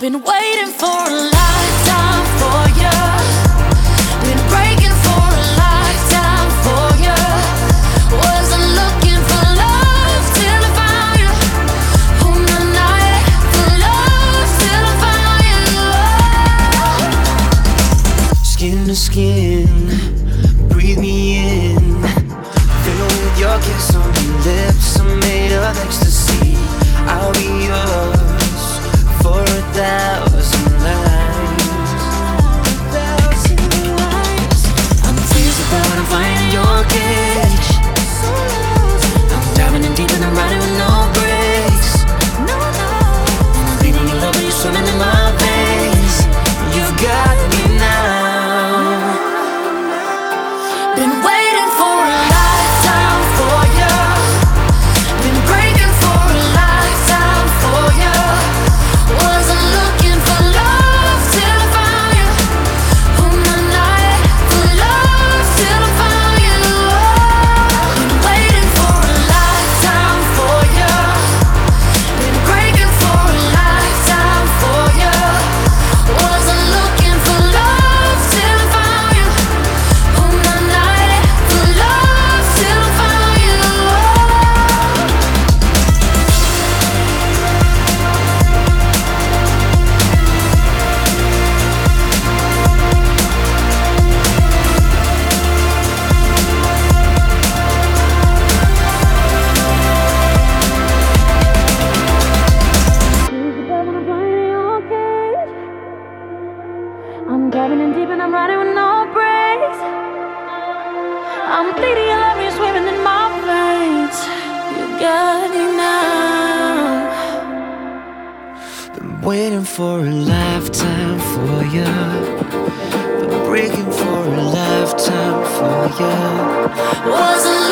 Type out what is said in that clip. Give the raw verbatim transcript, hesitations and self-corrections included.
Been waiting for a lifetime for you. Been breaking for a lifetime for you. Wasn't looking for love till I found you. On the night for love till I found you. Skin to skin, breathe me in. Fill with your kiss on your lips. I'm made of ecstasy. I'll be yours for a thousand lives. Thousand lives. I'm freezing but I'm flying in your cage. I'm diving in deep and I'm riding with no brakes. I'm bleeding your love when you're swimming in my veins. You've got me now. Been waiting for a lifetime for you. Been breaking for a lifetime for you. Wasn't looking for love till I found you. On the night for love till I found you. Been waiting for a lifetime for you. Been breaking for a lifetime for you. Wasn't looking for love till I found you. On the night for love till I found you. I'm diving in deep and I'm riding with no brakes. I'm bleeding your love, you're swimming in my veins. You got me now. Been waiting for a lifetime for you. Been breaking for a lifetime for you. Wasn't